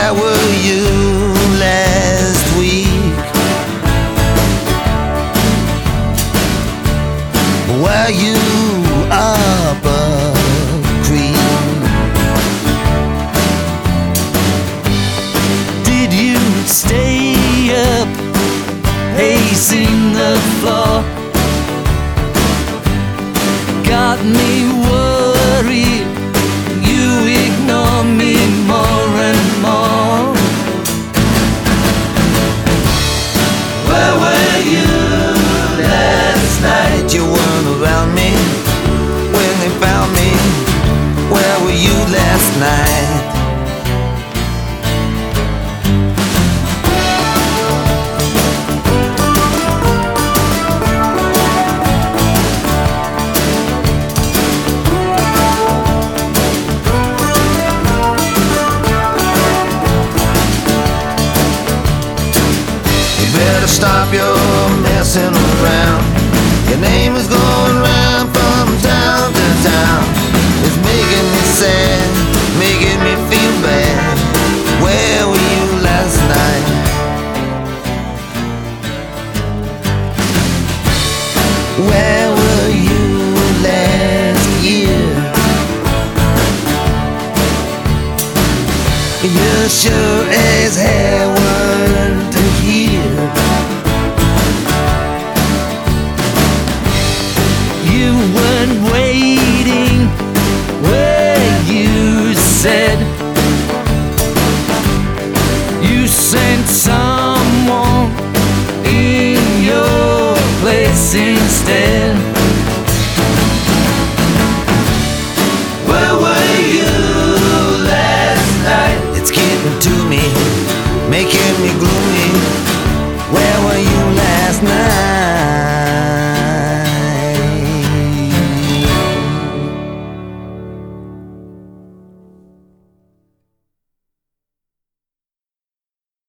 Where were you last week? Were you up a creek? Did you stay up pacing the floor? Got me worried, you ignore me more and more. Where were you last night? You weren't around me when they found me. Where were you last night? Stop your messing around. Your name is going round from town to town. It's making me sad, making me feel bad. Where were you last night? Where were you last year? You sure as hell